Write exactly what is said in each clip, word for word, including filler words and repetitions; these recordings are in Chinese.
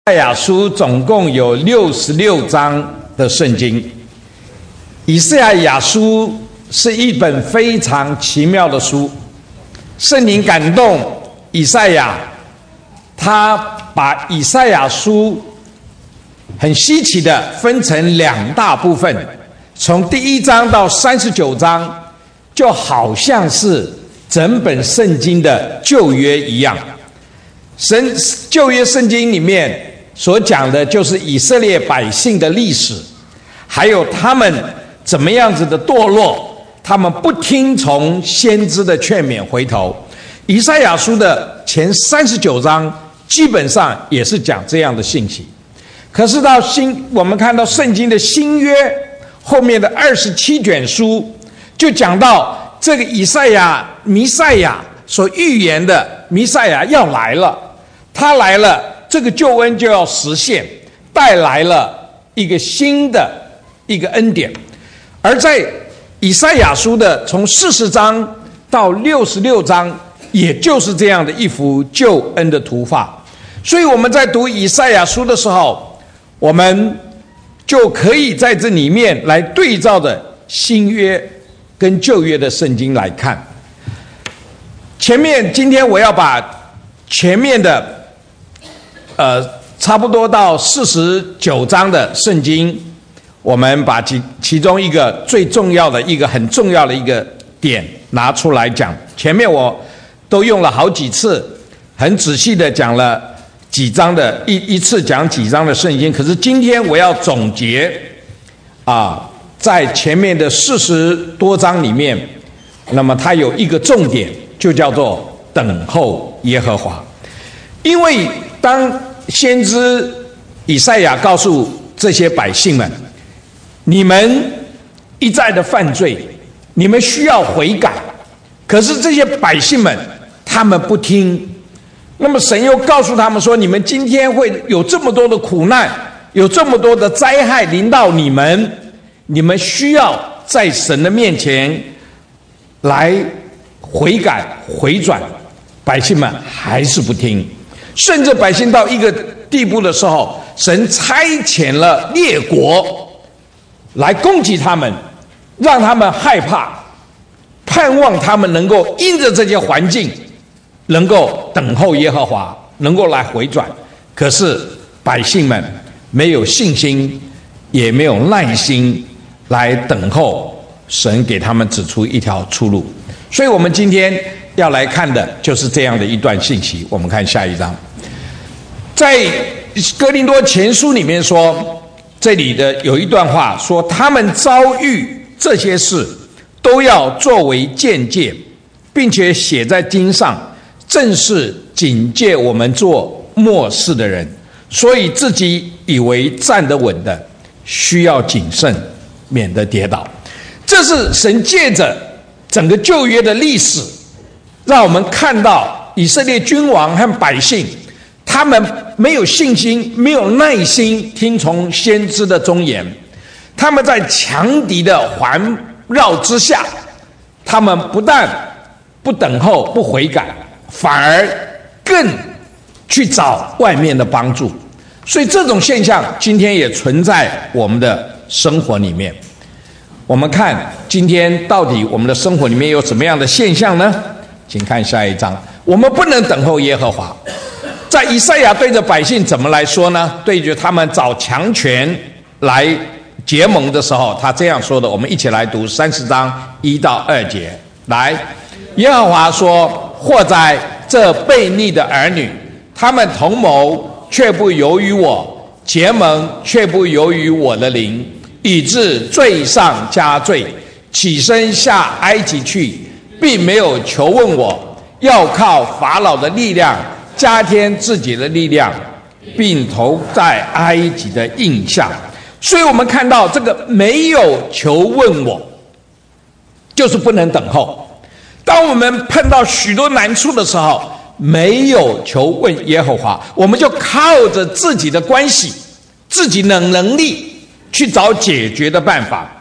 赛亚书总共有六十六章的圣经。以赛亚书是一本非常奇妙的书，圣灵感动以赛亚，他把以赛亚书很稀奇的分成两大部分，从第一章到三十九章，就好像是整本圣经的旧约一样。神旧约圣经里面所讲的就是以色列百姓的历史，还有他们怎么样子的堕落，他们不听从先知的劝勉回头。以赛亚书的前三十九章基本上也是讲这样的信息。可是到新我们看到圣经的新约后面的二十七卷书，就讲到这个以赛亚弥赛亚所预言的弥赛亚要来了，他来了，这个救恩就要实现，带来了一个新的一个恩典。而在以赛亚书的从四十章到六十六章，也就是这样的一幅救恩的图画。所以我们在读以赛亚书的时候，我们就可以在这里面来对照着新约跟旧约的圣经来看。前面今天我要把前面的呃差不多到四十九章的圣经，我们把其其中一个最重要的一个很重要的一个点拿出来讲。前面我都用了好几次，很仔细的讲了几章的一一次讲几章的圣经，可是今天我要总结啊，在前面的四十多章里面，那么它有一个重点，就叫做等候耶和华。因为当先知以赛亚告诉这些百姓们，你们一再的犯罪，你们需要悔改，可是这些百姓们他们不听。那么神又告诉他们说，你们今天会有这么多的苦难，有这么多的灾害临到你们，你们需要在神的面前来悔改回转。百姓们还是不听，甚至百姓到一个地步的时候，神差遣了列国来攻击他们，让他们害怕，盼望他们能够因着这些环境能够等候耶和华，能够来回转。可是百姓们没有信心，也没有耐心来等候神给他们指出一条出路。所以我们今天要来看的就是这样的一段信息。我们看下一章，在哥林多前书里面说，这里的有一段话说，他们遭遇这些事都要作为鉴戒，并且写在经上，正是警戒我们做末世的人，所以自己以为站得稳的，需要谨慎，免得跌倒。这是神借着整个旧约的历史，让我们看到以色列君王和百姓，他们没有信心，没有耐心听从先知的忠言，他们在强敌的环绕之下，他们不但不等候不悔改，反而更去找外面的帮助。所以这种现象今天也存在我们的生活里面。我们看今天到底我们的生活里面有什么样的现象呢？请看下一章。我们不能等候耶和华。在以赛亚对着百姓怎么来说呢？对着他们找强权来结盟的时候，他这样说的。我们一起来读三十章一到二节。来，耶和华说，祸哉这悖逆的儿女，他们同谋却不由于我，结盟却不由于我的灵，以致罪上加罪，起身下埃及去，并没有求问我，要靠法老的力量加添自己的力量，并投在埃及的印下。所以我们看到这个没有求问我，就是不能等候。当我们碰到许多难处的时候，没有求问耶和华，我们就靠着自己的关系，自己的能力去找解决的办法。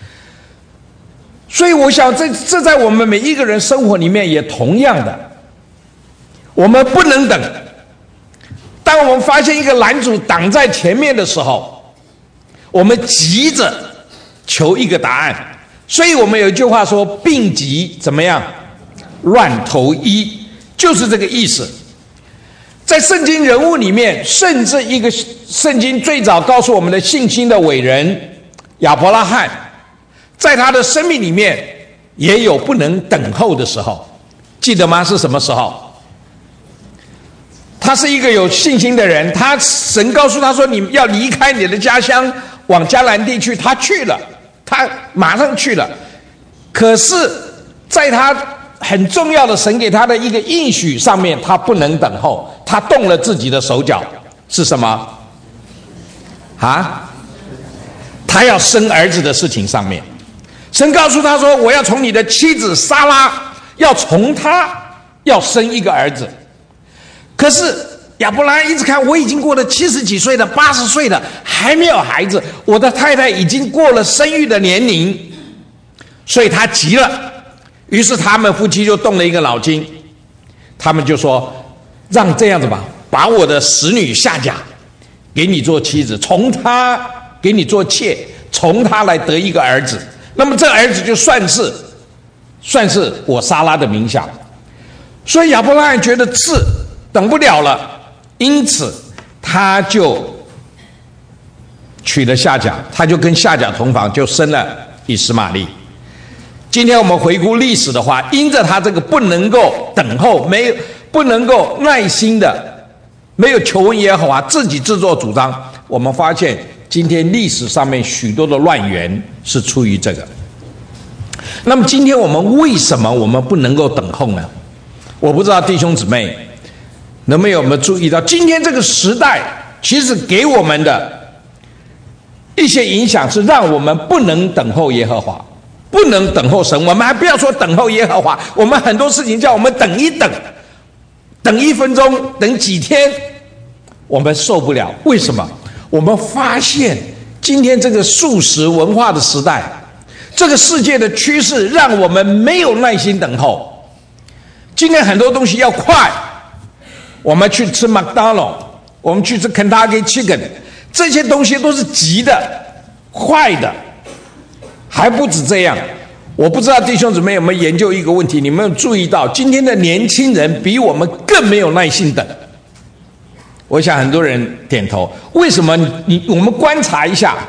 所以我想这这在我们每一个人生活里面也同样的，我们不能等。当当我们发现一个拦阻挡在前面的时候，我们急着求一个答案。所以我们有一句话说，病急怎么样？乱投医，就是这个意思。在圣经人物里面，甚至一个圣经最早告诉我们的信心的伟人亚伯拉罕，在他的生命里面也有不能等候的时候，记得吗？是什么时候？他是一个有信心的人，他神告诉他说你要离开你的家乡往迦南地去，他去了，他马上去了。可是在他很重要的神给他的一个应许上面，他不能等候，他动了自己的手脚，是什么啊？他要生儿子的事情上面，神告诉他说，我要从你的妻子撒拉，要从他要生一个儿子。可是亚伯拉罕一直看，我已经过了七十几岁了，八十岁了，还没有孩子，我的太太已经过了生育的年龄，所以他急了。于是他们夫妻就动了一个脑筋，他们就说，让这样子吧，把我的使女夏甲给你做妻子，从她给你做妾，从她来得一个儿子，那么这儿子就算是算是我撒拉的名下。所以亚伯拉罕觉得是等不了了，因此他就娶了夏甲，他就跟夏甲同房，就生了以实玛利。今天我们回顾历史的话，因着他这个不能够等候，没有不能够耐心的，没有求问耶和华，自己自作主张，我们发现今天历史上面许多的乱源是出于这个。那么今天我们为什么我们不能够等候呢？我不知道弟兄姊妹能不能有没有注意到，今天这个时代其实给我们的一些影响是让我们不能等候耶和华，不能等候神。我们还不要说等候耶和华，我们很多事情叫我们等一等，等一分钟，等几天，我们受不了。为什么？我们发现今天这个速食文化的时代，这个世界的趋势让我们没有耐心等候。今天很多东西要快，我们去吃麦当劳，我们去吃肯塔基 chicken， 这些东西都是急的、快的。还不止这样，我不知道弟兄姊妹有没有研究一个问题，你们有注意到今天的年轻人比我们更没有耐心等？我想很多人点头。为什么？你我们观察一下，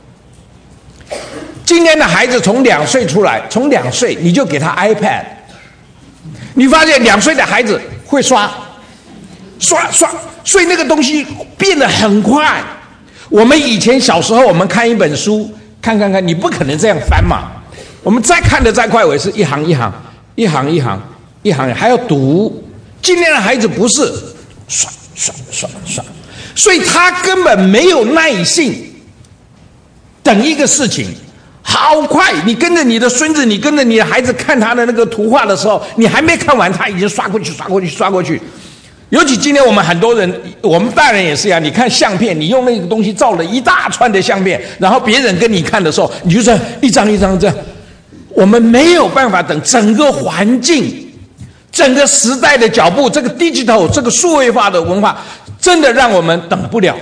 今天的孩子从两岁出来，从两岁你就给他 iPad， 你发现两岁的孩子会刷刷刷，所以那个东西变得很快。我们以前小时候，我们看一本书，看看看，你不可能这样翻嘛。我们再看的再快，我也是一行一行，一行一行，一行还要读。今天的孩子不是刷刷刷刷，所以他根本没有耐性等一个事情。好快！你跟着你的孙子，你跟着你的孩子看他的那个图画的时候，你还没看完，他已经刷过去、刷过去、刷过去。尤其今天我们很多人，我们大人也是一样。你看相片，你用那个东西照了一大串的相片，然后别人跟你看的时候，你就这样一张一张这样。我们没有办法等，整个环境、整个时代的脚步，这个 digital 这个数位化的文化，真的让我们等不了。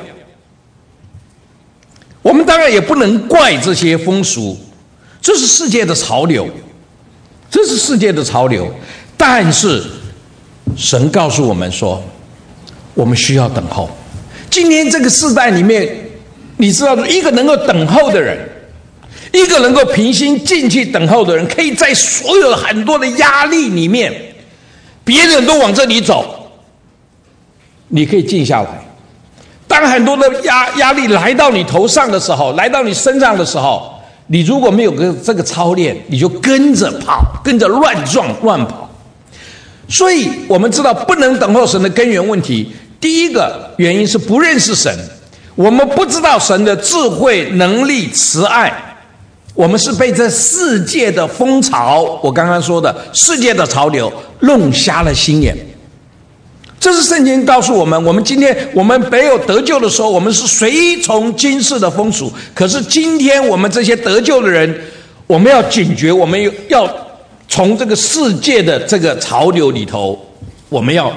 我们当然也不能怪这些风俗，这是世界的潮流，这是世界的潮流。但是神告诉我们说，我们需要等候。今天这个世代里面，你知道，一个能够等候的人，一个能够平心静气等候的人，可以在所有很多的压力里面，别人都往这里走，你可以静下来。当很多的压压力来到你头上的时候，来到你身上的时候，你如果没有个这个操练，你就跟着跑，跟着乱撞乱跑。所以我们知道不能等候神的根源问题，第一个原因是不认识神，我们不知道神的智慧、能力、慈爱，我们是被这世界的风潮，我刚刚说的世界的潮流弄瞎了心眼。这是圣经告诉我们，我们今天我们没有得救的时候，我们是随从今世的风俗。可是今天我们这些得救的人，我们要警觉，我们要从这个世界的这个潮流里头，我们要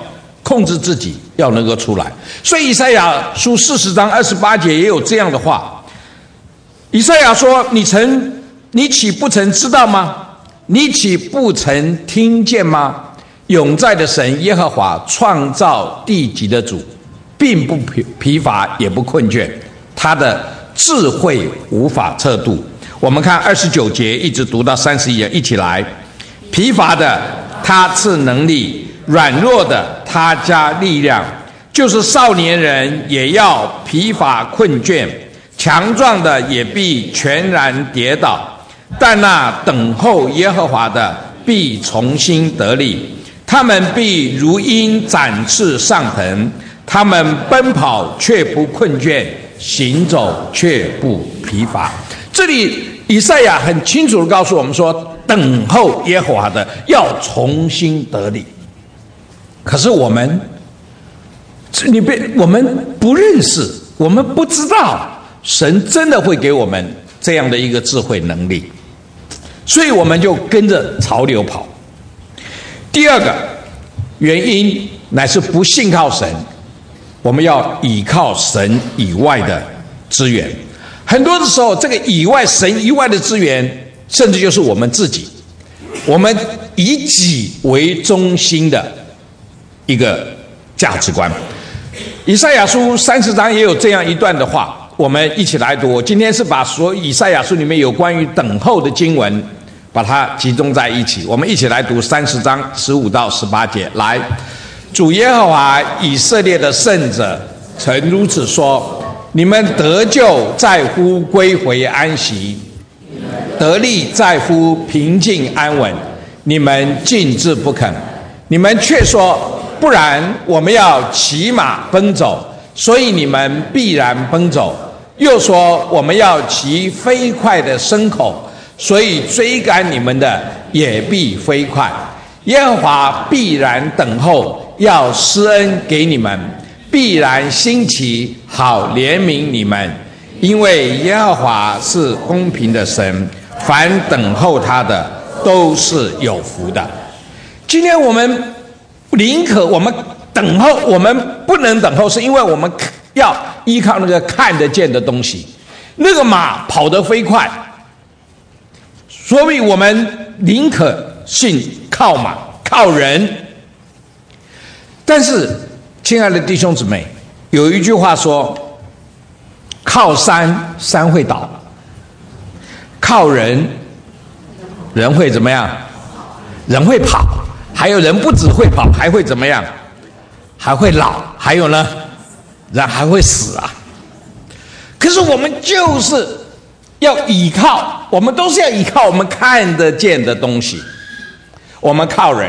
控制自己要能够出来。所以以赛亚书四十章二十八节也有这样的话，以赛亚说：你曾你岂不曾知道吗？你岂不曾听见吗？永在的神耶和华，创造地极的主，并不疲疲乏也不困倦，他的智慧无法测度。我们看二十九节一直读到三十一节，一起来。疲乏的他赐能力，软弱的他加力量，就是少年人也要疲乏困倦，强壮的也必全然跌倒。但那等候耶和华的必重新得力，他们必如鹰展翅上腾，他们奔跑却不困倦，行走却不疲乏。这里以赛亚很清楚地告诉我们说，等候耶和华的要重新得力。可是我们你被我们不认识，我们不知道神真的会给我们这样的一个智慧能力，所以我们就跟着潮流跑。第二个原因乃是不信靠神，我们要倚靠神以外的资源。很多的时候，这个以外神以外的资源，甚至就是我们自己，我们以己为中心的一个价值观。以赛亚书三十章也有这样一段的话，我们一起来读。我今天是把所有以赛亚书里面有关于等候的经文把它集中在一起，我们一起来读三十章十五到十八节。来，主耶和华以色列的圣者曾如此说：你们得救在乎归回安息，得力在乎平静安稳。你们静置不肯，你们却说：不然我们要骑马奔走，所以你们必然奔走。又说：我们要骑飞快的牲口，所以追赶你们的也必飞快。耶和华必然等候，要施恩给你们，必然兴起，好怜悯你们。因为耶和华是公平的神，凡等候他的都是有福的。今天我们宁可我们等候，我们不能等候，是因为我们要依靠那个看得见的东西。那个马跑得飞快，所以我们宁可信靠马靠人。但是亲爱的弟兄姊妹，有一句话说，靠山山会倒，靠人人会怎么样？人会跑，还有人不只会跑，还会怎么样？还会老，还有呢，人还会死啊。可是我们就是要依靠，我们都是要依靠我们看得见的东西。我们靠人，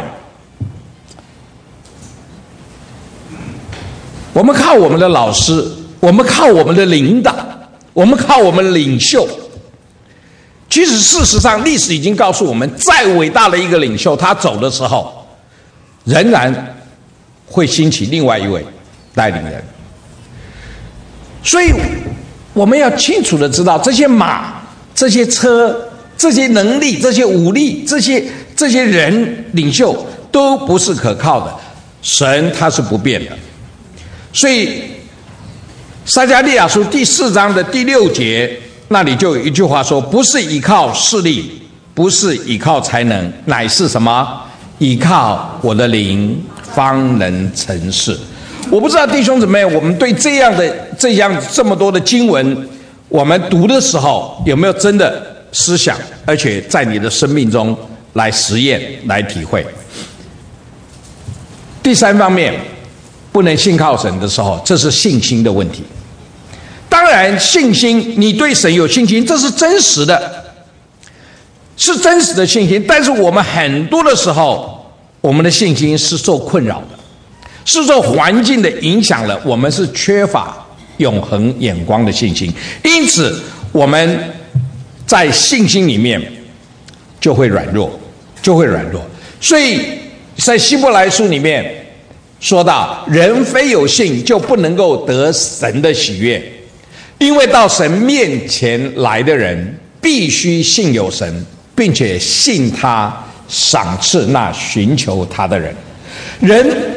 我们靠我们的老师，我们靠我们的领导，我们靠我们的领袖。其实事实上历史已经告诉我们，再伟大的一个领袖，他走的时候仍然会兴起另外一位带领人。所以我们要清楚的知道，这些马、这些车、这些能力、这些武力、这些这些人领袖都不是可靠的，神他是不变的。所以撒迦利亚书第四章的第六节那里就有一句话说，不是依靠势力，不是依靠才能，乃是什么？依靠我的灵方能成事。我不知道弟兄姊妹，我们对这样的这样这么多的经文，我们读的时候有没有真的思想，而且在你的生命中来实验来体会。第三方面，不能信靠神的时候，这是信心的问题。当然信心，你对神有信心，这是真实的，是真实的信心。但是我们很多的时候，我们的信心是受困扰的，是受环境的影响了，我们是缺乏永恒眼光的信心，因此我们在信心里面就会软弱，就会软弱。所以在希伯来书里面说到，人非有信就不能够得神的喜悦，因为到神面前来的人必须信有神，并且信他赏赐那寻求他的人。人必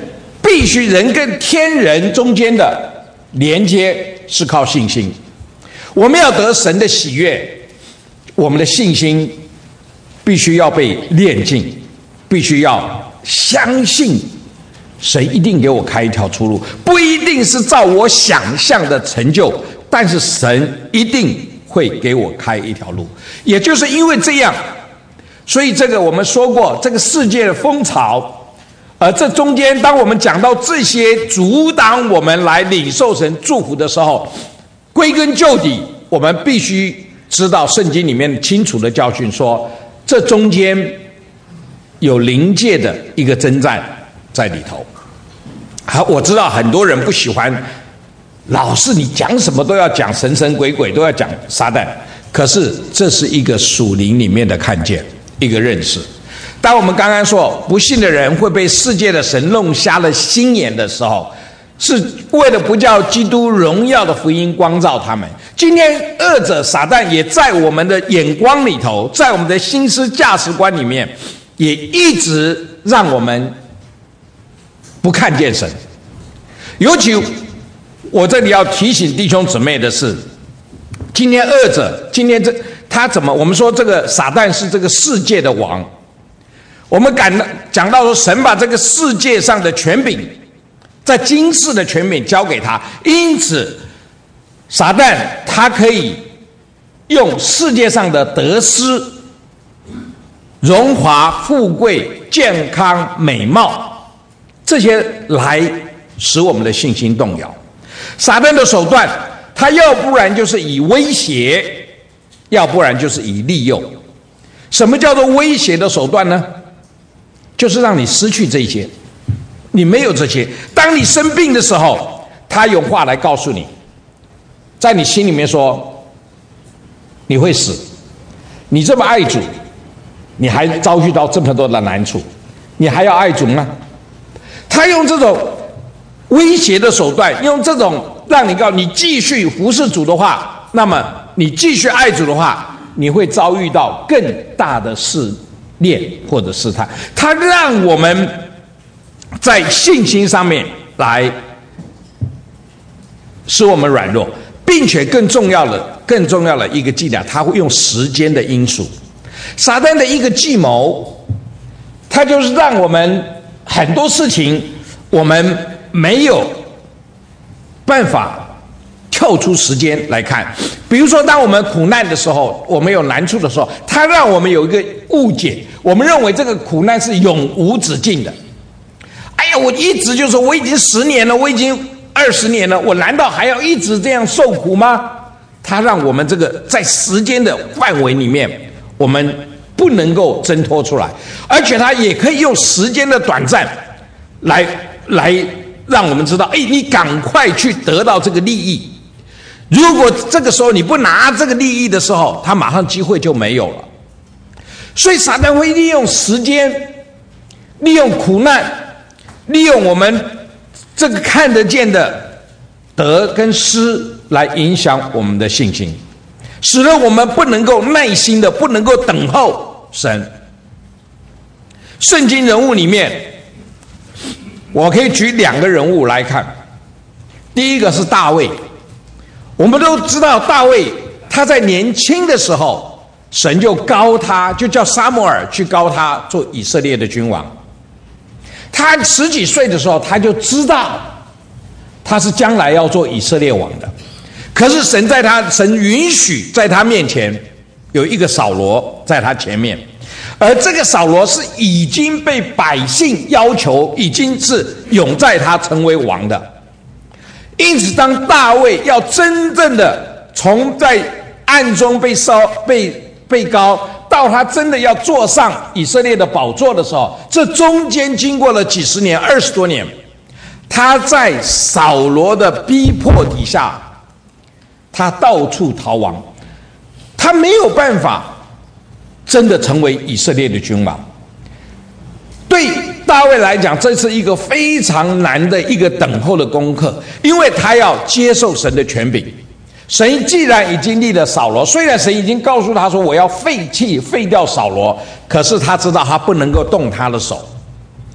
必须人跟天人中间的连接是靠信心。我们要得神的喜悦，我们的信心必须要被炼净，必须要相信神一定给我开一条出路，不一定是照我想象的成就，但是神一定会给我开一条路。也就是因为这样，所以这个我们说过，这个世界的风潮，而这中间当我们讲到这些阻挡我们来领受神祝福的时候，归根究底，我们必须知道圣经里面清楚的教训说，这中间有灵界的一个征战在里头。好，我知道很多人不喜欢老是你讲什么都要讲神神鬼鬼，都要讲撒旦，可是这是一个属灵里面的看见，一个认识。当我们刚刚说不信的人会被世界的神弄瞎了心眼的时候，是为了不叫基督荣耀的福音光照他们。今天恶者撒旦也在我们的眼光里头，在我们的心思价值观里面，也一直让我们不看见神。尤其我这里要提醒弟兄姊妹的是，今天恶者，今天这他怎么？我们说这个撒旦是这个世界的王，我们感讲到说，神把这个世界上的权柄，在今世的权柄交给他，因此撒旦他可以用世界上的得失、荣华富贵、健康美貌这些来使我们的信心动摇。撒旦的手段，他要不然就是以威胁，要不然就是以利诱。什么叫做威胁的手段呢？就是让你失去这些，你没有这些。当你生病的时候，他用话来告诉你，在你心里面说你会死，你这么爱主，你还遭遇到这么多的难处，你还要爱主吗？他用这种威胁的手段，用这种让你告你继续服侍主的话，那么你继续爱主的话，你会遭遇到更大的试炼或者试探。他让我们在信心上面来使我们软弱，并且更重要的更重要的一个伎俩，他会用时间的因素。撒旦的一个计谋，他就是让我们很多事情我们没有办法跳出时间来看。比如说当我们苦难的时候，我们有难处的时候，他让我们有一个误解，我们认为这个苦难是永无止境的。哎呀，我一直就说我已经十年了，我已经二十年了，我难道还要一直这样受苦吗？他让我们这个在时间的范围里面，我们不能够挣脱出来，而且他也可以用时间的短暂来来让我们知道，哎，你赶快去得到这个利益。如果这个时候你不拿这个利益的时候，他马上机会就没有了。所以撒旦会利用时间，利用苦难，利用我们这个看得见的得跟失来影响我们的信心，使得我们不能够耐心的，不能够等候神。圣经人物里面，我可以举两个人物来看。第一个是大卫。我们都知道大卫他在年轻的时候，神就膏他，就叫撒母耳去膏他做以色列的君王。他十几岁的时候，他就知道他是将来要做以色列王的。可是神在他神允许在他面前有一个扫罗在他前面，而这个扫罗是已经被百姓要求，已经是永在他成为王的。因此当大卫要真正的从在暗中被烧被被膏到他真的要坐上以色列的宝座的时候，这中间经过了几十年，二十多年，他在扫罗的逼迫底下，他到处逃亡，他没有办法真的成为以色列的君王。对大卫来讲，这是一个非常难的一个等候的功课，因为他要接受神的权柄。神既然已经立了扫罗，虽然神已经告诉他说我要废弃废掉扫罗，可是他知道他不能够动他的手，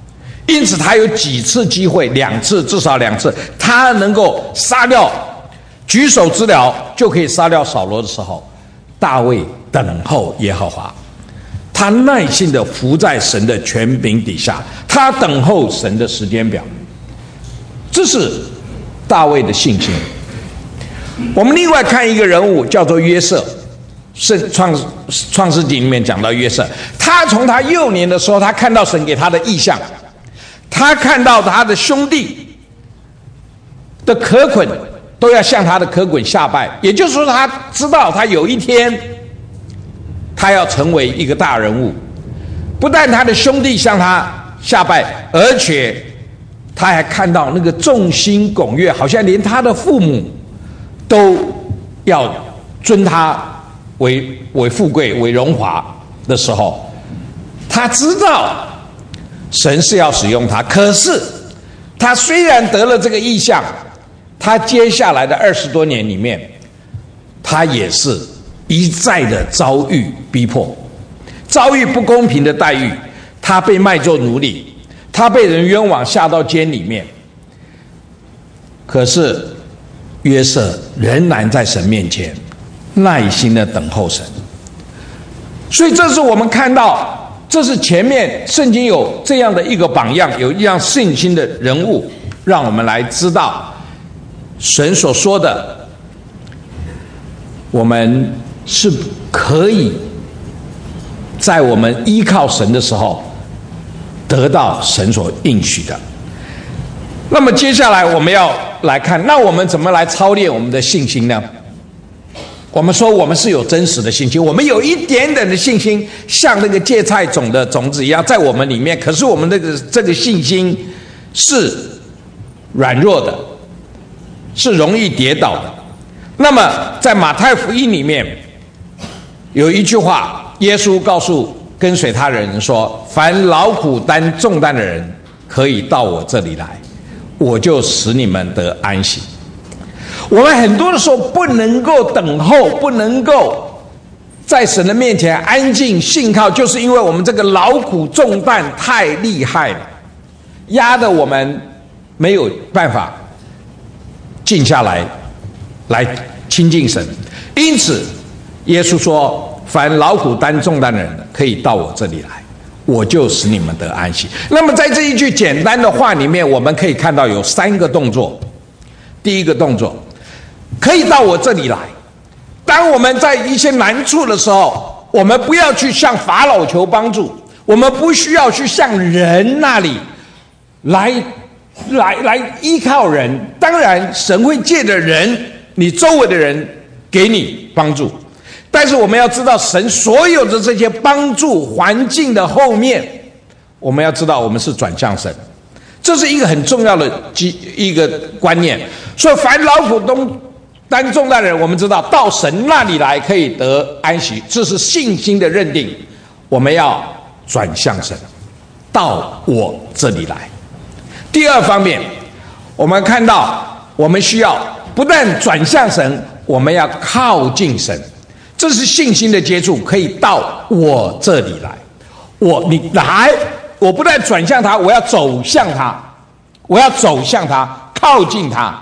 因此他有几次机会，两次至少两次，他能够杀掉，举手之劳就可以杀掉扫罗的时候，大卫等候耶和华，他耐心的服在神的权柄底下，他等候神的时间表，这是大卫的信心。我们另外看一个人物，叫做约瑟，是创创世纪里面讲到约瑟，他从他幼年的时候，他看到神给他的异象，他看到他的兄弟的可捆都要向他的可捆下拜，也就是说，他知道他有一天他要成为一个大人物，不但他的兄弟向他下拜，而且他还看到那个众星拱月，好像连他的父母都要尊他为为富贵为荣华的时候，他知道神是要使用他。可是他虽然得了这个异象，他接下来的二十多年里面，他也是一再的遭遇逼迫，遭遇不公平的待遇，他被卖作奴隶，他被人冤枉下到监里面。可是约瑟仍然在神面前耐心的等候神。所以这是我们看到，这是前面圣经有这样的一个榜样，有一样信心的人物，让我们来知道神所说的，我们是可以在我们依靠神的时候得到神所应许的。那么接下来我们要来看，那我们怎么来操练我们的信心呢？我们说我们是有真实的信心，我们有一点点的信心，像那个芥菜种的种子一样在我们里面，可是我们这个这个信心是软弱的，是容易跌倒的。那么在马太福音里面有一句话，耶稣告诉跟随他的人说，凡劳苦担重担的人可以到我这里来，我就使你们得安息。我们很多的时候不能够等候，不能够在神的面前安静信靠，就是因为我们这个劳苦重担太厉害了，压得我们没有办法静下来来亲近神。因此耶稣说，凡劳苦担重担的人可以到我这里来，我就使你们得安息。那么在这一句简单的话里面，我们可以看到有三个动作。第一个动作，可以到我这里来。当我们在一些难处的时候，我们不要去向法老求帮助，我们不需要去向人那里来来来依靠人。当然神会借着人，你周围的人给你帮助，但是我们要知道神所有的这些帮助环境的后面，我们要知道我们是转向神，这是一个很重要的一个观念。所以凡劳苦担重担的人，我们知道到神那里来可以得安息，这是信心的认定。我们要转向神，到我这里来。第二方面，我们看到我们需要不但转向神，我们要靠近神，这是信心的接触，可以到我这里来。我你来，我不但转向他，我要走向他，我要走向他，靠近他。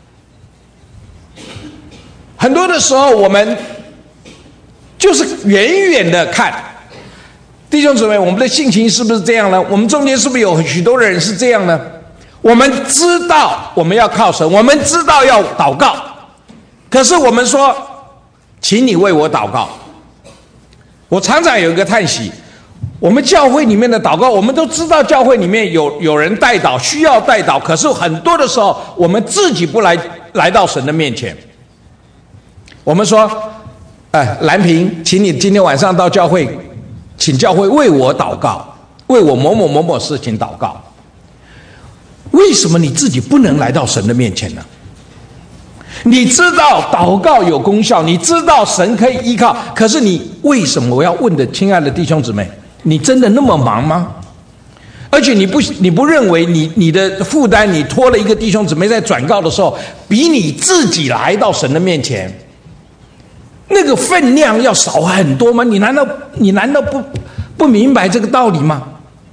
很多的时候我们就是远远的看。弟兄姊妹，我们的性情是不是这样呢？我们中间是不是有许多人是这样呢？我们知道我们要靠神，我们知道要祷告，可是我们说请你为我祷告。我常常有一个叹息，我们教会里面的祷告，我们都知道教会里面有有人代祷，需要代祷，可是很多的时候我们自己不来来到神的面前。我们说哎，兰平，请你今天晚上到教会，请教会为我祷告，为我某某某某事情祷告。为什么你自己不能来到神的面前呢？你知道祷告有功效，你知道神可以依靠，可是你为什么？我要问的，亲爱的弟兄姊妹，你真的那么忙吗？而且你不你不认为你你的负担，你拖了一个弟兄姊妹在转告的时候，比你自己来到神的面前那个分量要少很多吗？你难道你难道不不明白这个道理吗？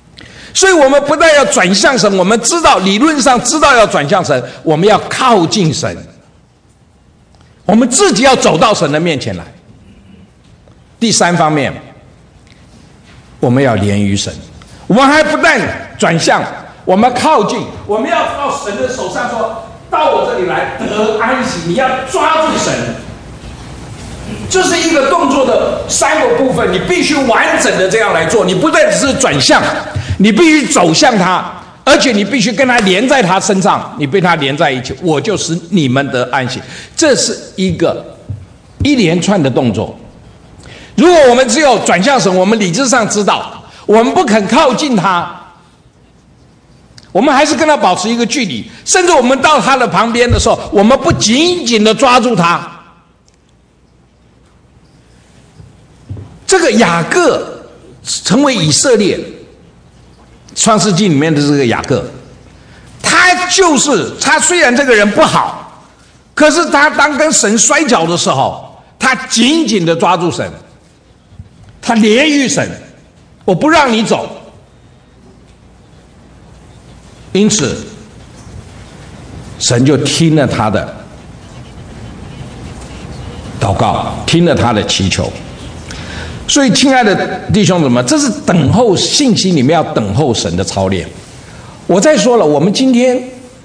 所以我们不但要转向神，我们知道理论上知道要转向神，我们要靠近神，我们自己要走到神的面前来。第三方面，我们要连于神，我们还不但转向，我们靠近，我们要到神的手上说，到我这里来得安息。你要抓住神，这是一个动作的三个部分，你必须完整的这样来做。你不但只是转向，你必须走向他，而且你必须跟他连在他身上，你被他连在一起，我就使你们得安息。这是一个一连串的动作。如果我们只有转向神，我们理智上知道，我们不肯靠近他，我们还是跟他保持一个距离，甚至我们到他的旁边的时候，我们不紧紧的抓住他。这个雅各成为以色列创世纪里面的这个雅各，他就是他虽然这个人不好，可是他当跟神摔跤的时候，他紧紧的抓住神，他连于神，我不让你走。因此神就听了他的祷告，听了他的祈求。所以亲爱的弟兄姊妹，这是等候信心里面要等候神的操练。我再说了，我们今天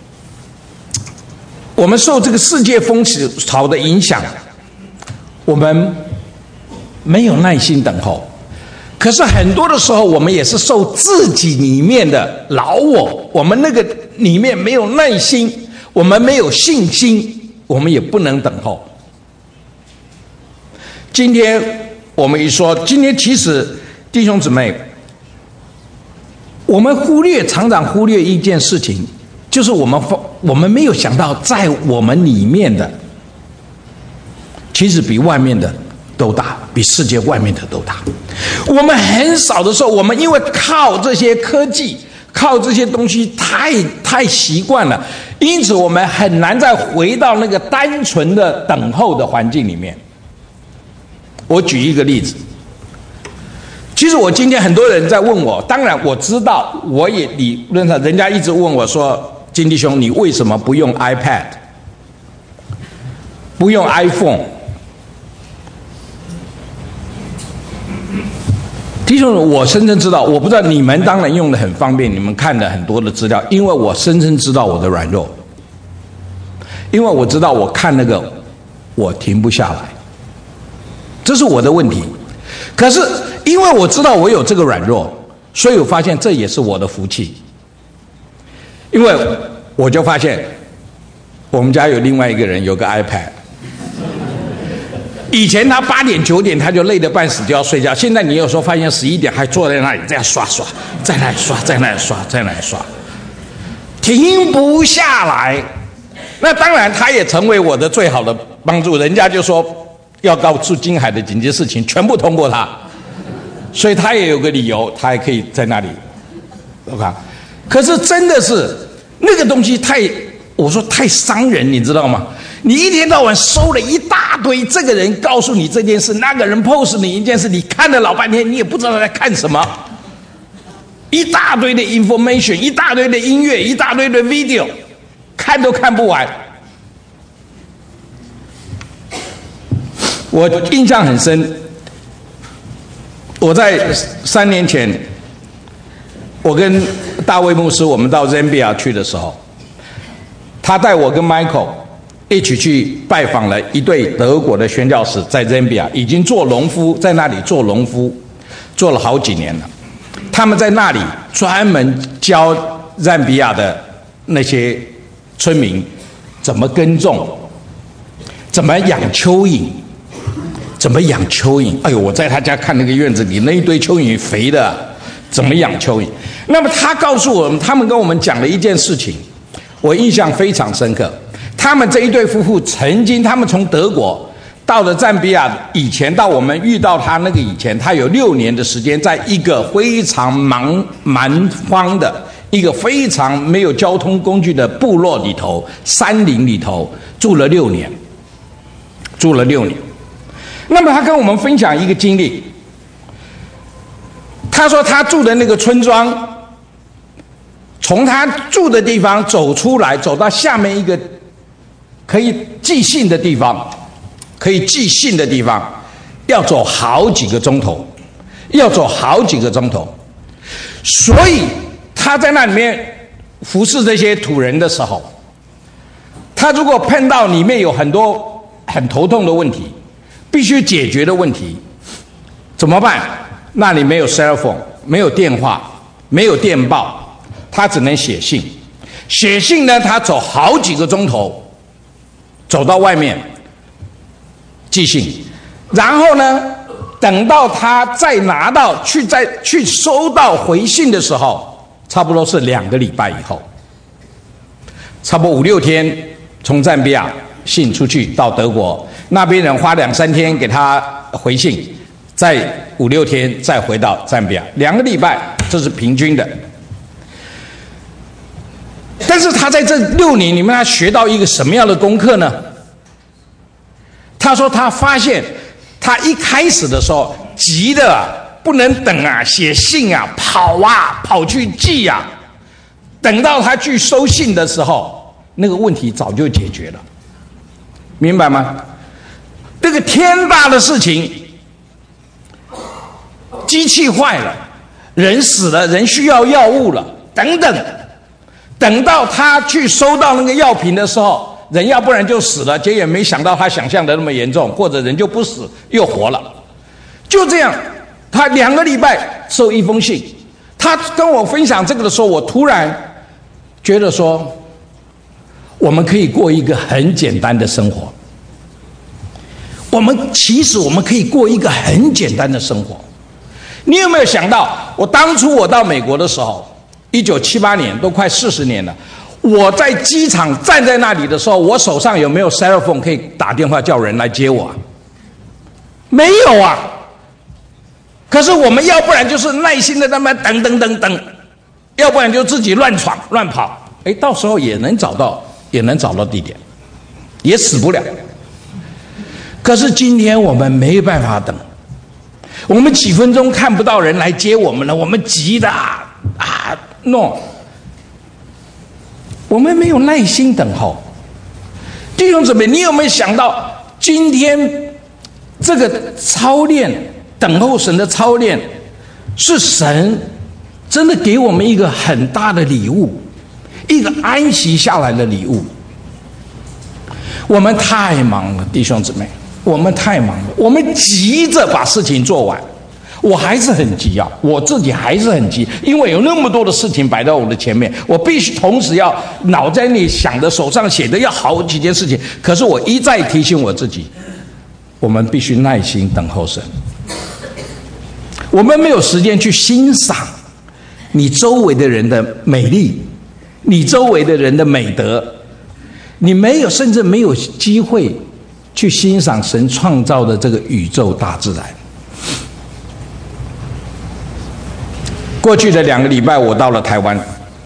我们受这个世界风潮的影响，我们没有耐心等候，可是很多的时候我们也是受自己里面的老我，我们那个里面没有耐心，我们没有信心，我们也不能等候。今天我们一说，今天其实弟兄姊妹，我们忽略常常忽略一件事情，就是我们我们没有想到，在我们里面的其实比外面的都大，比世界外面的都大。我们很少的时候，我们因为靠这些科技，靠这些东西太太习惯了，因此我们很难再回到那个单纯的等候的环境里面。我举一个例子，其实我今天很多人在问我，当然我知道，我也理论上人家一直问我说，金弟兄，你为什么不用 iPad， 不用 iPhone？ 弟兄，我深深知道，我不知道你们当然用的很方便，你们看了很多的资料，因为我深深知道我的软弱，因为我知道我看那个我停不下来，这是我的问题。可是因为我知道我有这个软弱，所以我发现这也是我的福气。因为我就发现我们家有另外一个人有个 iPad， 以前他八点九点他就累得半死就要睡觉，现在你有时候发现十一点还坐在那里这样刷刷，在那里刷，在那里刷，在那里刷，停不下来。那当然他也成为我的最好的帮助，人家就说要告诉金海的紧急事情全部通过他，所以他也有个理由，他还可以在那里 OK。 可是真的是那个东西太，我说太伤人，你知道吗？你一天到晚收了一大堆，这个人告诉你这件事，那个人 post 你一件事，你看了老半天，你也不知道他在看什么，一大堆的 information， 一大堆的音乐，一大堆的 video， 看都看不完。我印象很深，我在三年前，我跟大卫牧师我们到 Zambia 去的时候，他带我跟 Michael 一起去拜访了一对德国的宣教士，在 Zambia 已经做农夫，在那里做农夫做了好几年了。他们在那里专门教 Zambia 的那些村民怎么耕种，怎么养蚯蚓，怎么养蚯蚓。哎呦，我在他家看那个院子里那一堆蚯蚓肥的，怎么养蚯蚓。那么他告诉我们，他们跟我们讲了一件事情，我印象非常深刻。他们这一对夫妇曾经，他们从德国到了赞比亚，以前到我们遇到他那个以前，他有六年的时间，在一个非常蛮蛮荒的一个非常没有交通工具的部落里头，山林里头住了六年，住了六年。那么他跟我们分享一个经历，他说他住的那个村庄从他住的地方走出来，走到下面一个可以寄信的地方，可以寄信的地方，要走好几个钟头，要走好几个钟头。所以他在那里面服侍这些土人的时候，他如果碰到里面有很多很头痛的问题，必须解决的问题，怎么办？那里没有 cell phone， 没有电话，没有电报，他只能写信。写信呢，他走好几个钟头，走到外面寄信，然后呢，等到他再拿到去再去收到回信的时候，差不多是两个礼拜以后，差不多五六天，从赞比亚信出去到德国，那边人花两三天给他回信，再五六天再回到赞比亚，两个礼拜，这是平均的。但是他在这六年里面，他学到一个什么样的功课呢？他说他发现，他一开始的时候急的啊，不能等啊，写信啊，跑啊，跑去寄啊，等到他去收信的时候，那个问题早就解决了，明白吗？这个天大的事情，机器坏了，人死了，人需要药物了，等等。等到他去收到那个药品的时候，人要不然就死了，结果也没想到他想象的那么严重，或者人就不死又活了。就这样，他两个礼拜收一封信。他跟我分享这个的时候，我突然觉得说，我们可以过一个很简单的生活。我们其实我们可以过一个很简单的生活。你有没有想到，我当初我到美国的时候，一九七八年，都快四十年了。我在机场站在那里的时候，我手上有没有 cell phone 可以打电话叫人来接我啊？没有啊。可是我们要不然就是耐心的那么等等等等，要不然就自己乱闯乱跑。哎，到时候也能找到，也能找到地点，也死不了。可是今天我们没办法等，我们几分钟看不到人来接我们了，我们急的啊啊！no， 我们没有耐心等候。弟兄姊妹，你有没有想到，今天这个操练，等候神的操练，是神真的给我们一个很大的礼物，一个安息下来的礼物。我们太忙了，弟兄姊妹，我们太忙了，我们急着把事情做完。我还是很急啊，我自己还是很急，因为有那么多的事情摆在我的前面，我必须同时要脑袋里想的、手上写的要好几件事情。可是我一再提醒我自己，我们必须耐心等候神。我们没有时间去欣赏你周围的人的美丽，你周围的人的美德，你没有，甚至没有机会去欣赏神创造的这个宇宙大自然。过去的两个礼拜，我到了台湾。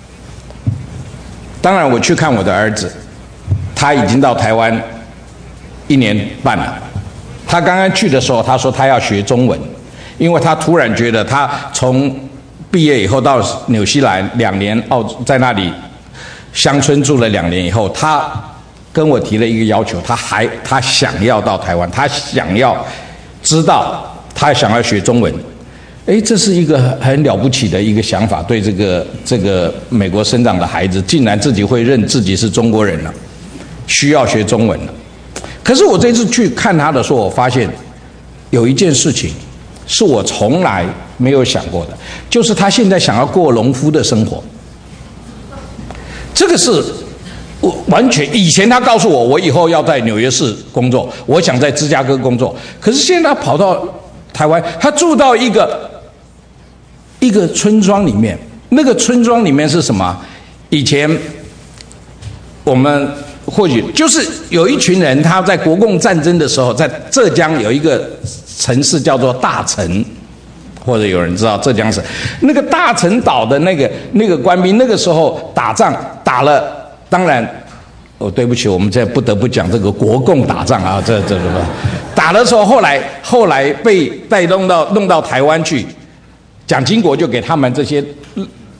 当然，我去看我的儿子，他已经到台湾一年半了。他刚刚去的时候，他说他要学中文，因为他突然觉得他从毕业以后到纽西兰两年，澳在那里乡村住了两年以后，他跟我提了一个要求，他还他想要到台湾，他想要知道，他想要学中文。哎，这是一个很了不起的一个想法，对这个这个美国生长的孩子，竟然自己会认自己是中国人了，需要学中文了。可是我这次去看他的时候，我发现有一件事情是我从来没有想过的，就是他现在想要过农夫的生活。这个是我完全以前他告诉我，我以后要在纽约市工作，我想在芝加哥工作。可是现在他跑到台湾，他住到一个一个村庄里面，那个村庄里面是什么？以前我们或许就是有一群人，他在国共战争的时候，在浙江有一个城市叫做大陈，或者有人知道浙江省那个大陈岛的那个那个官兵，那个时候打仗打了，当然，哦，对不起，我们这不得不讲这个国共打仗啊，这这什么打的时候，后来后来被带动到弄到台湾去。蒋经国就给他们这些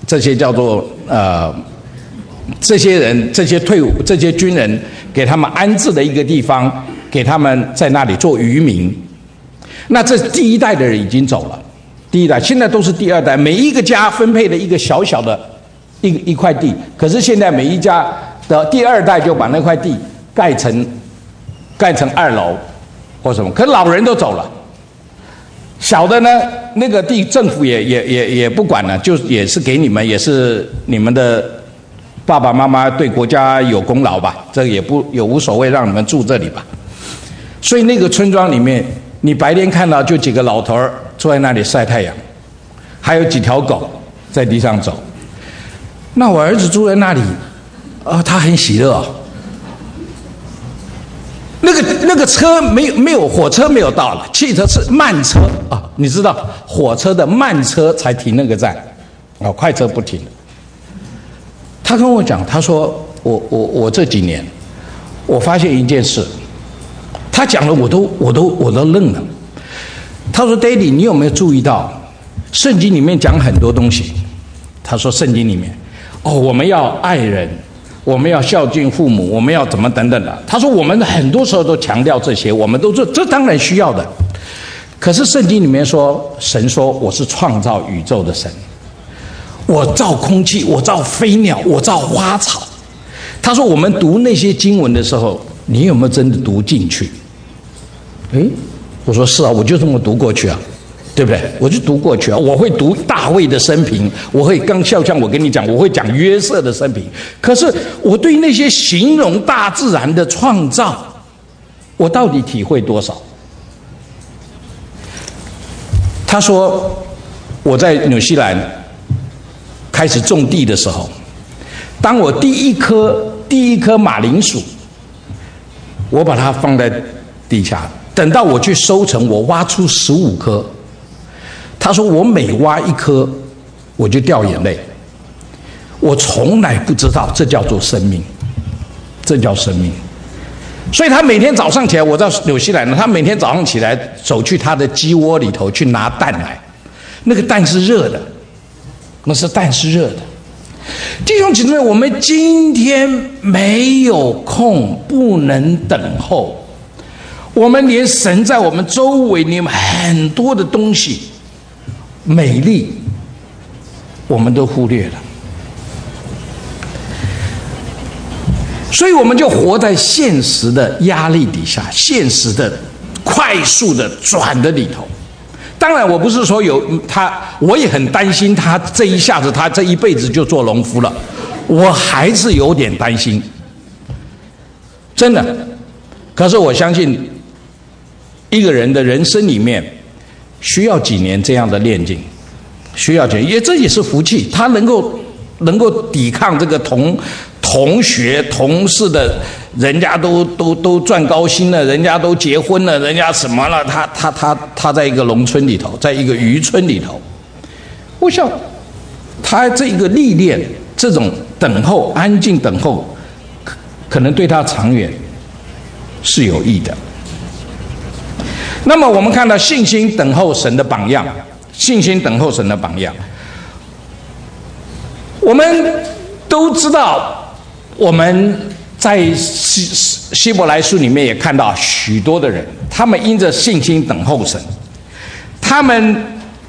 这些叫做呃，这些人这些退伍这些军人给他们安置的一个地方，给他们在那里做渔民。那这第一代的人已经走了，第一代现在都是第二代，每一个家分配了一个小小的一一块地，可是现在每一家的第二代就把那块地盖成盖成二楼或什么，可老人都走了，小的呢，那个地政府也也也也不管了，就也是给你们，也是你们的爸爸妈妈对国家有功劳吧，这个也不也无所谓，让你们住这里吧。所以那个村庄里面，你白天看到就几个老头儿坐在那里晒太阳，还有几条狗在地上走。那我儿子住在那里，啊、呃，他很喜乐、哦。那个那个车没有没有火车没有到了，汽车是慢车啊，你知道火车的慢车才停那个站，啊，快车不停。他跟我讲，他说我我我这几年，我发现一件事，他讲了我都我都我都愣了。他说 ，Daddy， 你有没有注意到，圣经里面讲很多东西？他说圣经里面，哦，我们要爱人。我们要孝敬父母，我们要怎么等等的。他说我们很多时候都强调这些，我们都做，这当然需要的。可是圣经里面说，神说我是创造宇宙的神，我造空气，我造飞鸟，我造花草。他说我们读那些经文的时候，你有没有真的读进去？诶，我说是啊，我就这么读过去啊。对不对？我就读过去啊，我会读大卫的生平，我会刚笑像我跟你讲，我会讲约瑟的生平。可是我对那些形容大自然的创造，我到底体会多少？他说我在纽西兰开始种地的时候，当我第一颗第一颗马铃薯，我把它放在地下，等到我去收成，我挖出十五颗。他说我每挖一颗我就掉眼泪，我从来不知道这叫做生命，这叫生命。所以他每天早上起来，我到纽西兰呢，他每天早上起来走去他的鸡窝里头去拿蛋来，那个蛋是热的，那是蛋是热的。弟兄姐妹，我们今天没有空，不能等候，我们连神在我们周围里面很多的东西美丽我们都忽略了，所以我们就活在现实的压力底下，现实的快速的转的里头。当然我不是说有他，我也很担心他这一下子他这一辈子就做农夫了，我还是有点担心，真的。可是我相信一个人的人生里面需要几年这样的练劲，需要几年，也这也是福气。他能够能够抵抗这个同同学同事的，人家都都都赚高薪了，人家都结婚了，人家什么了，他他他他在一个农村里头，在一个渔村里头，我想他这个历练，这种等候，安静等候，可能对他长远是有益的。那么我们看到信心等候神的榜样，信心等候神的榜样。我们都知道，我们在希希伯来书里面也看到许多的人，他们因着信心等候神，他们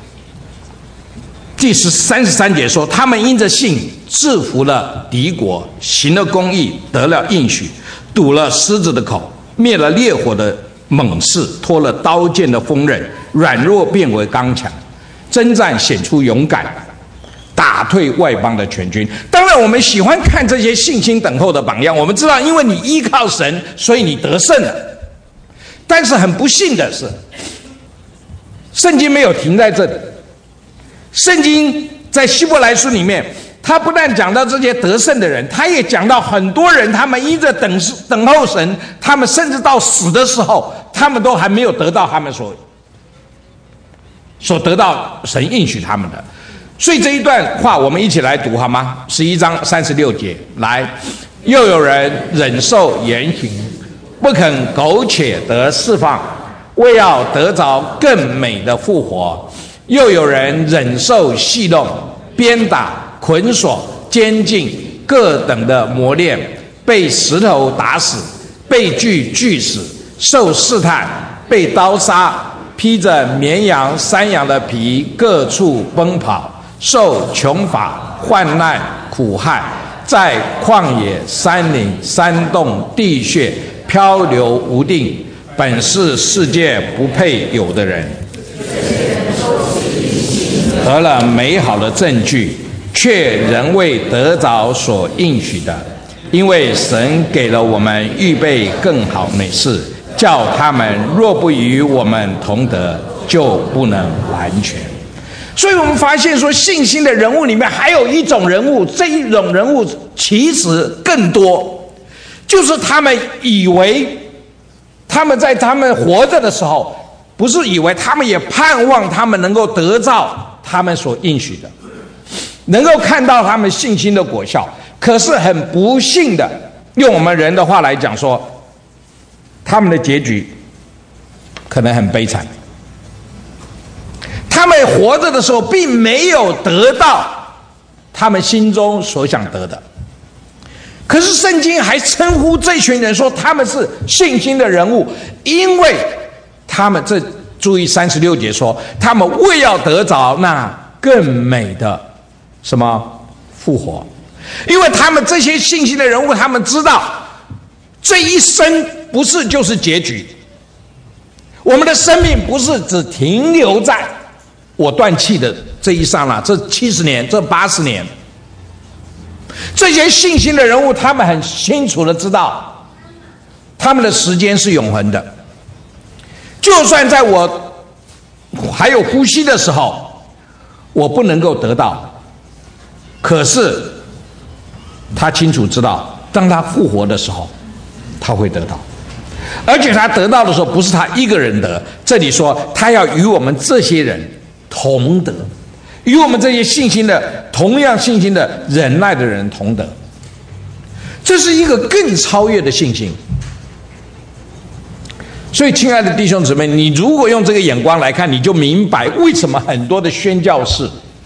第十三十三节说，他们因着信制服了敌国，行了公义，得了应许，堵了狮子的口，灭了烈火的猛士，脱了刀剑的锋刃，软弱变为刚强，征战显出勇敢，打退外邦的全军。当然我们喜欢看这些信心等候的榜样，我们知道因为你依靠神，所以你得胜了。但是很不幸的是，圣经没有停在这里，圣经在希伯来书里面，他不但讲到这些得胜的人，他也讲到很多人，他们依着等等候神，他们甚至到死的时候，他们都还没有得到他们所所得到神应许他们的。所以这一段话我们一起来读好吗？十一章三十六节，来，又有人忍受严刑，不肯苟且得释放，为要得着更美的复活；又有人忍受戏弄、鞭打、 捆锁、监禁各等的磨练，被石头打死，被锯锯死，受试探，被刀杀，披着绵羊、山羊的皮，各处奔跑，受穷乏、患难、苦害，在旷野、山林、山洞、地穴漂流无定，本是世界不配有的人，得了美好的证据，却仍未得着所应许的，因为神给了我们预备更好美事，叫他们若不与我们同得，就不能完全。所以我们发现说，信心的人物里面还有一种人物，这一种人物其实更多，就是他们以为他们在他们活着的时候，不是以为，他们也盼望他们能够得到他们所应许的，能够看到他们信心的果效。可是很不幸的，用我们人的话来讲说，他们的结局可能很悲惨。他们活着的时候并没有得到他们心中所想得的，可是圣经还称呼这群人说他们是信心的人物，因为他们这注意三十六节说，他们为要得着那更美的什么复活，因为他们这些信心的人物，他们知道这一生不是就是结局，我们的生命不是只停留在我断气的这一刹那，这七十年，这八十年。这些信心的人物，他们很清楚的知道，他们的时间是永恒的。就算在我还有呼吸的时候，我不能够得到，可是他清楚知道，当他复活的时候，他会得到。而且他得到的时候，不是他一个人得，这里说他要与我们这些人同得，与我们这些信心的同样信心的忍耐的人同得，这是一个更超越的信心。所以亲爱的弟兄姊妹，你如果用这个眼光来看，你就明白为什么很多的宣教士，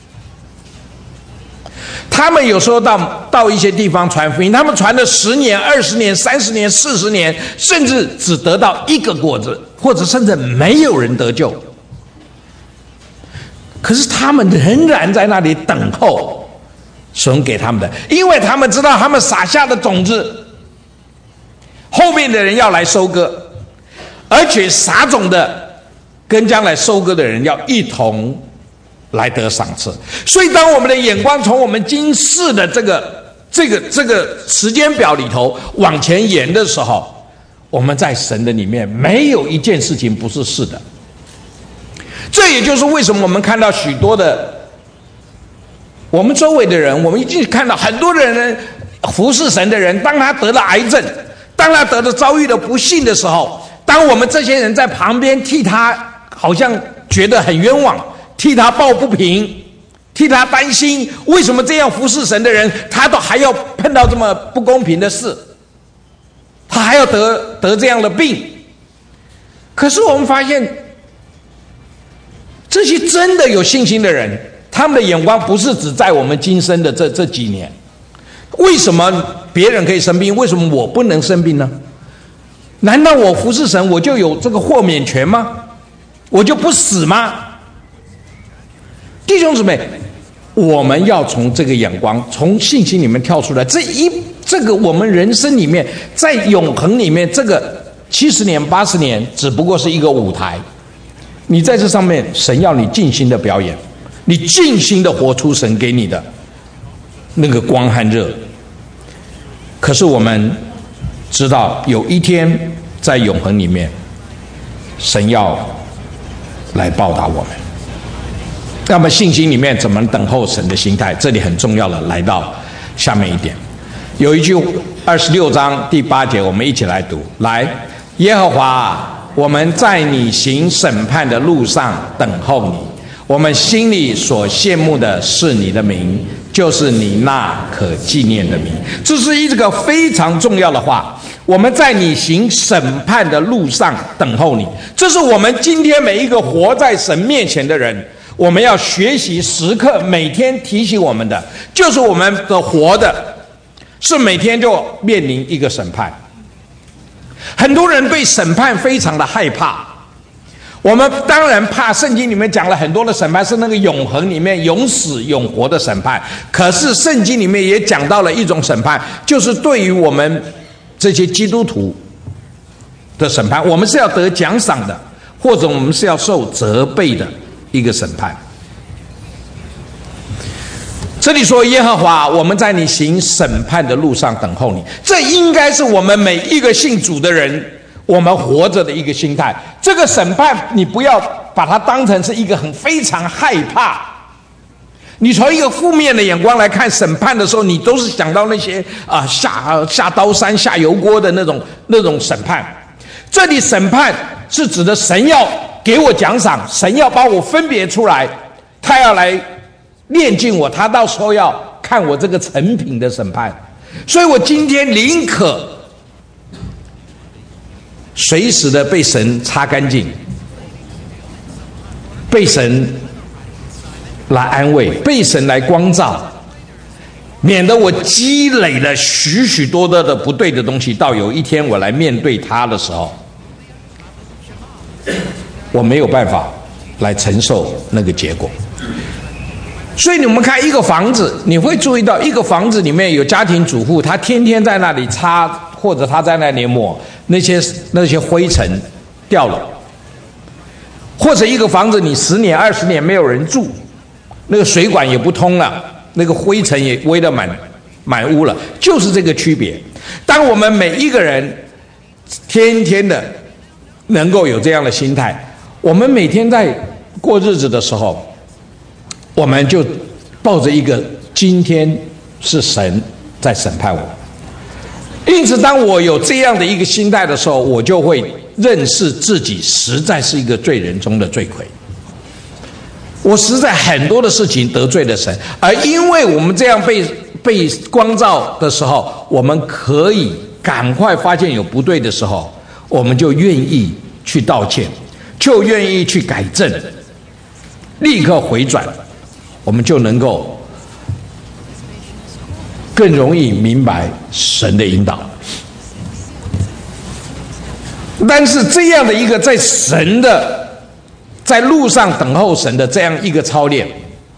他们有时候到到一些地方传福音，他们传了十年、二十年、三十年、四十年，甚至只得到一个果子，或者甚至没有人得救。可是他们仍然在那里等候神给他们的，因为他们知道他们撒下的种子，后面的人要来收割，而且撒种的跟将来收割的人要一同来得赏赐。所以当我们的眼光从我们今世的这个这个这个时间表里头往前延的时候，我们在神的里面没有一件事情不是是的。这也就是为什么我们看到许多的我们周围的人，我们一定看到很多的人服侍神的人，当他得了癌症，当他得了遭遇的不幸的时候，当我们这些人在旁边替他好像觉得很冤枉，替他抱不平，替他担心，为什么这样服侍神的人他都还要碰到这么不公平的事，他还要得得这样的病。可是我们发现这些真的有信心的人，他们的眼光不是只在我们今生的这这几年。为什么别人可以生病，为什么我不能生病呢？难道我服侍神我就有这个豁免权吗？我就不死吗？弟兄姊妹，我们要从这个眼光，从信心里面跳出来。这一这个我们人生里面，在永恒里面，这个七十年八十年只不过是一个舞台，你在这上面，神要你尽心的表演，你尽心的活出神给你的那个光和热。可是我们知道有一天在永恒里面，神要来报答我们。那么信心里面怎么等候神的心态，这里很重要的来到下面一点，有一句二十六章第八节，我们一起来读。来，耶和华，我们在你行审判的路上等候你，我们心里所羡慕的是你的名，就是你那可纪念的名。这是一个非常重要的话，我们在你行审判的路上等候你，这是我们今天每一个活在神面前的人， 我们要学习时刻每天提醒我们的，就是我们的活的是每天就面临一个审判。很多人对审判非常的害怕，我们当然怕圣经里面讲了很多的审判是那个永恒里面永死永活的审判，可是圣经里面也讲到了一种审判，就是对于我们这些基督徒的审判，我们是要得奖赏的，或者我们是要受责备的一个审判。这里说耶和华，我们在你行审判的路上等候你，这应该是我们每一个信主的人我们活着的一个心态。这个审判你不要把它当成是一个很非常害怕，你从一个负面的眼光来看审判的时候，你都是想到那些啊、呃、下下刀山下油锅的那种那种审判。这里审判是指的神要给我奖赏，神要把我分别出来，他要来炼净我，他到时候要看我这个成品的审判。所以我今天宁可随时的被神擦干净，被神来安慰，被神来光照，免得我积累了许许多多的不对的东西，到有一天我来面对他的时候，我没有办法来承受那个结果。所以你们看一个房子，你会注意到一个房子里面有家庭主妇，她天天在那里擦，或者她在那里抹那些那些灰尘掉了，或者一个房子你十年二十年没有人住，那个水管也不通了，那个灰尘也围得满满屋了，就是这个区别。当我们每一个人天天的能够有这样的心态，我们每天在过日子的时候，我们就抱着一个今天是神在审判我。因此当我有这样的一个心态的时候，我就会认识自己实在是一个罪人中的罪魁，我实在很多的事情得罪了神。而因为我们这样被被光照的时候，我们可以赶快发现有不对的时候，我们就愿意去道歉，就愿意去改正，立刻回转，我们就能够更容易明白神的引导。但是这样的一个在神的在路上等候神的这样一个操练，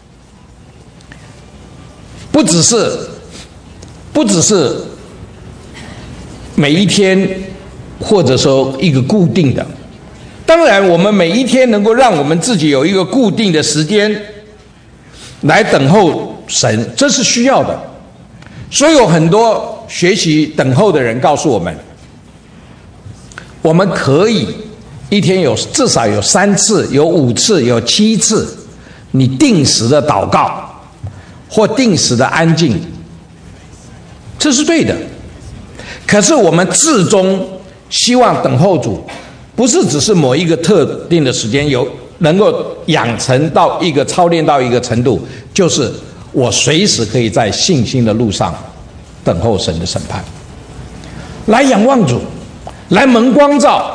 不只是不只是每一天，或者说一个固定的。当然我们每一天能够让我们自己有一个固定的时间来等候神，这是需要的。所以有很多学习等候的人告诉我们，我们可以一天有至少有三次、有五次、有七次，你定时的祷告或定时的安静，这是对的。可是我们至终希望等候主，不是只是某一个特定的时间，有能够养成到一个操练到一个程度，就是我随时可以在信心的路上等候神的审判，来仰望主，来蒙光照。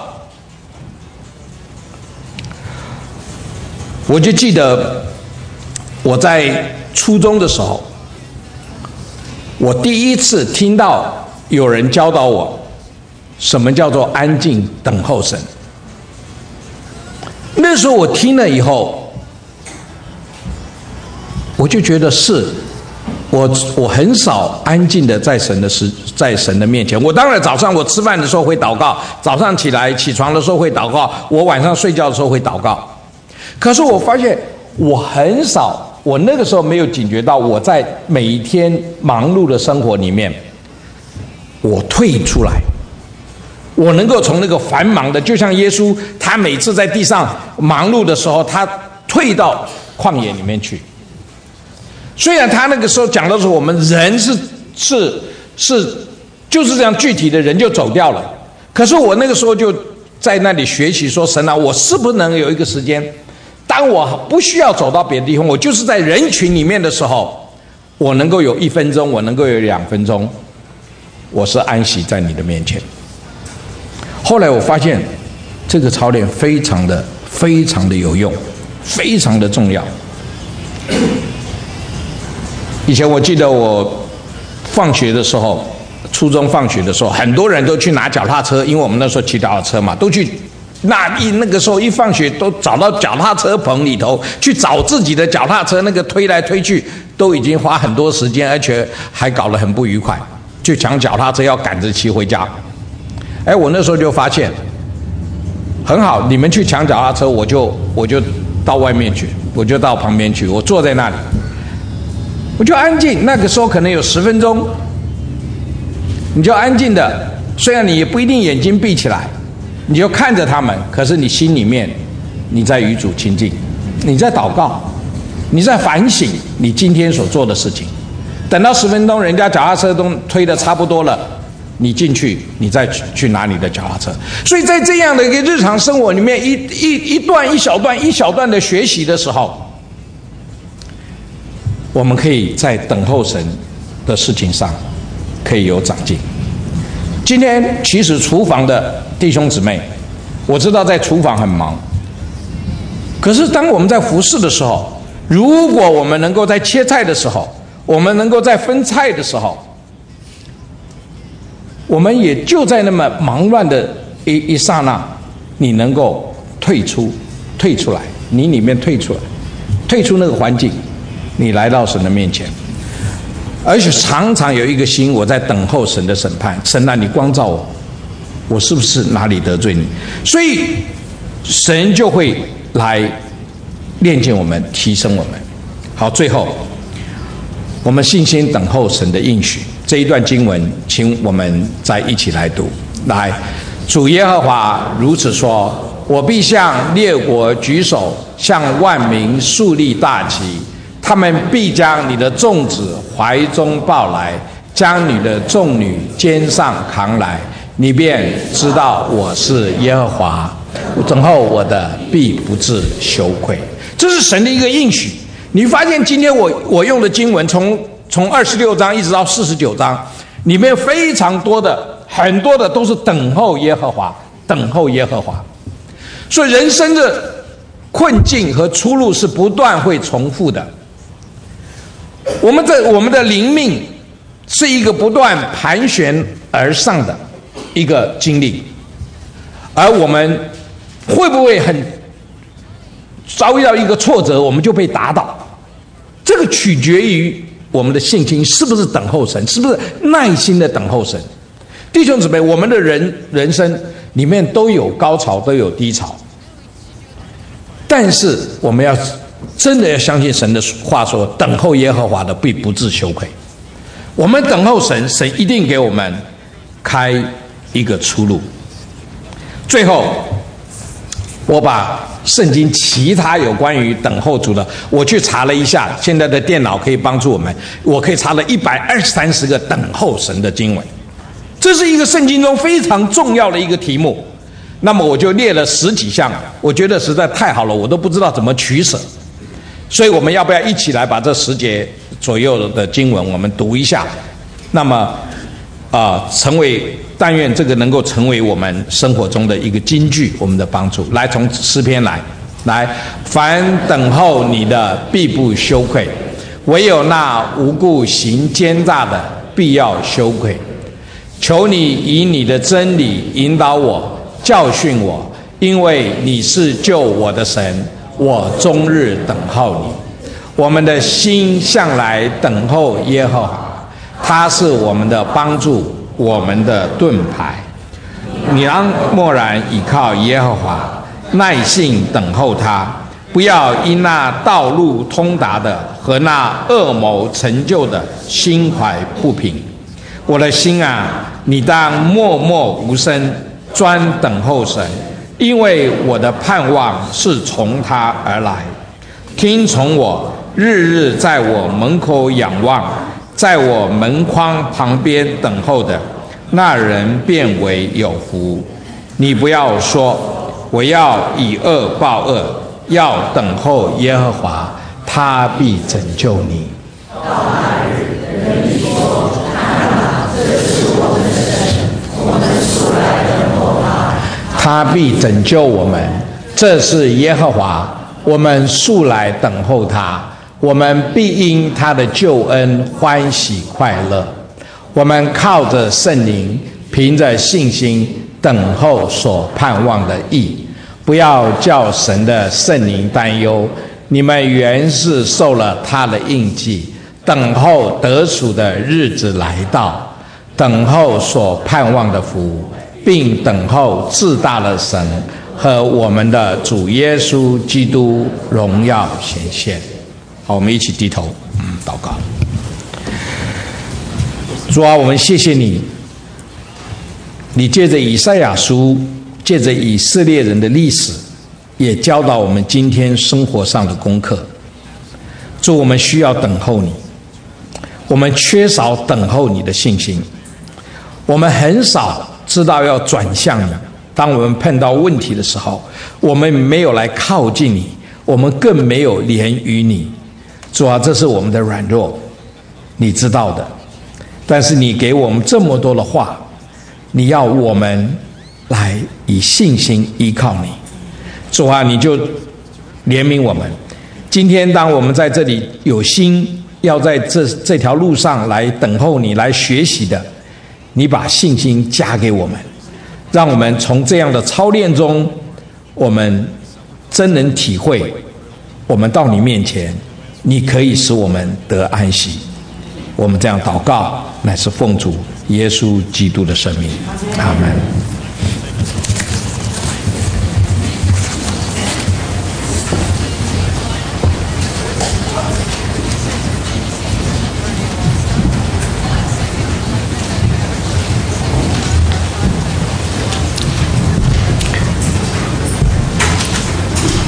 我就记得我在初中的时候，我第一次听到有人教导我什么叫做安静等候神。那时候我听了以后，我就觉得是我我很少安静的在神的时在神的面前。我当然早上我吃饭的时候会祷告，早上起来起床的时候会祷告，我晚上睡觉的时候会祷告。可是我发现我很少，我那个时候没有警觉到，我在每一天忙碌的生活里面，我退出来，我能够从那个繁忙的，就像耶稣他每次在地上忙碌的时候，他退到旷野里面去。虽然他那个时候讲的是我们人是是是就是这样具体的人就走掉了，可是我那个时候就在那里学习说，神啊，我是不是能有一个时间，当我不需要走到别的地方，我就是在人群里面的时候，我能够有一分钟，我能够有两分钟，我是安息在你的面前。后来我发现这个操练非常的非常的有用， 非常的重要。以前我记得我放学的时候，初中放学的时候，很多人都去拿脚踏车，因为我们那时候骑脚踏车嘛，都去那一那个时候一放学都找到脚踏车棚里头去找自己的脚踏车，那个推来推去都已经花很多时间，而且还搞得很不愉快，去抢脚踏车要赶着骑回家。哎，我那时候就发现很好，你们去抢脚踏车，我就我就到外面去，我就到旁边去，我坐在那里，我就安静。那个时候可能有十分钟，你就安静的，虽然你也不一定眼睛闭起来，你就看着他们，可是你心里面你在与主亲近，你在祷告，你在反省你今天所做的事情。等到十分钟人家脚踏车都推得差不多了，你进去，你再去拿你的脚踏车。所以在这样的一个日常生活里面，一一一段一小段一小段的学习的时候，我们可以在等候神的事情上可以有长进。今天其实厨房的弟兄姊妹，我知道在厨房很忙，可是当我们在服侍的时候，如果我们能够在切菜的时候，我们能够在分菜的时候，我们也就在那么忙乱的一一刹那，你能够退出退出来，你里面退出来，退出那个环境，你来到神的面前，而且常常有一个心，我在等候神的审判。神啊，你光照我，我是不是哪里得罪你？所以神就会来炼净我们，提升我们。好，最后我们信心等候神的应许。这一段经文，请我们再一起来读。来，主耶和华如此说：我必向列国举手，向万民树立大旗，他们必将你的众子怀中抱来，将你的众女肩上扛来，你便知道我是耶和华，等候我的必不致羞愧。这是神的一个应许。你发现今天我我用的经文从从二十六章一直到四十九章，里面非常多的很多的都是等候耶和华，等候耶和华。所以人生的困境和出路是不断会重复的。我们的我们的灵命是一个不断盘旋而上的一个经历，而我们会不会很遭遇到一个挫折，我们就被打倒？这个取决于我们的信心是不是等候神，是不是耐心的等候神。弟兄姊妹，我们的人人生里面都有高潮，都有低潮，但是我们要真的要相信神的话说，等候耶和华的必不致羞愧。我们等候神，神一定给我们开一个出路。最后我把圣经其他有关于等候主的，我去查了一下，现在的电脑可以帮助我们，我可以查了一百二三十个等候神的经文。这是一个圣经中非常重要的一个题目。那么我就列了十几项，我觉得实在太好了，我都不知道怎么取舍。所以我们要不要一起来把这十节左右的经文我们读一下？那么啊、呃，成为但愿这个能够成为我们生活中的一个金句，我们的帮助。来，从诗篇来，来，凡等候你的必不羞愧，唯有那无故行奸诈的必要羞愧。求你以你的真理引导我，教训我，因为你是救我的神，我终日等候你。我们的心向来等候耶和华，他是我们的帮助，我们的盾牌。你当默然倚靠耶和华，耐性等候他，不要因那道路通达的和那恶谋成就的心怀不平。我的心啊，你当默默无声，专等候神，因为我的盼望是从他而来。听从我，日日在我门口仰望，在我门框旁边等候的那人便为有福。你不要说我要以恶报恶，要等候耶和华，他必拯救你。到那日，人必说：看哪，这是我们的神，我们素来等候他，他必拯救我们。这是耶和华， 我们素来等候他，我们必因他的救恩欢喜快乐。我们靠着圣灵，凭着信心等候所盼望的义。不要叫神的圣灵担忧，你们原是受了他的印记，等候得赎的日子来到，等候所盼望的福，并等候至大的神和我们的主耶稣基督荣耀显现。好，我们一起低头，嗯，祷告。主啊，我们谢谢你，你借着以赛亚书，借着以色列人的历史，也教导我们今天生活上的功课。主，我们需要等候你，我们缺少等候你的信心，我们很少知道要转向你。当我们碰到问题的时候，我们没有来靠近你，我们更没有连于你。主啊，这是我们的软弱，你知道的。但是你给我们这么多的话，你要我们来以信心依靠你。主啊，你就怜悯我们。今天当我们在这里有心要在这这条路上来等候你，来学习的，你把信心加给我们，让我们从这样的操练中，我们真能体会，我们到你面前，你可以使我们得安息。我们这样祷告，乃是奉主耶稣基督的圣名，阿们。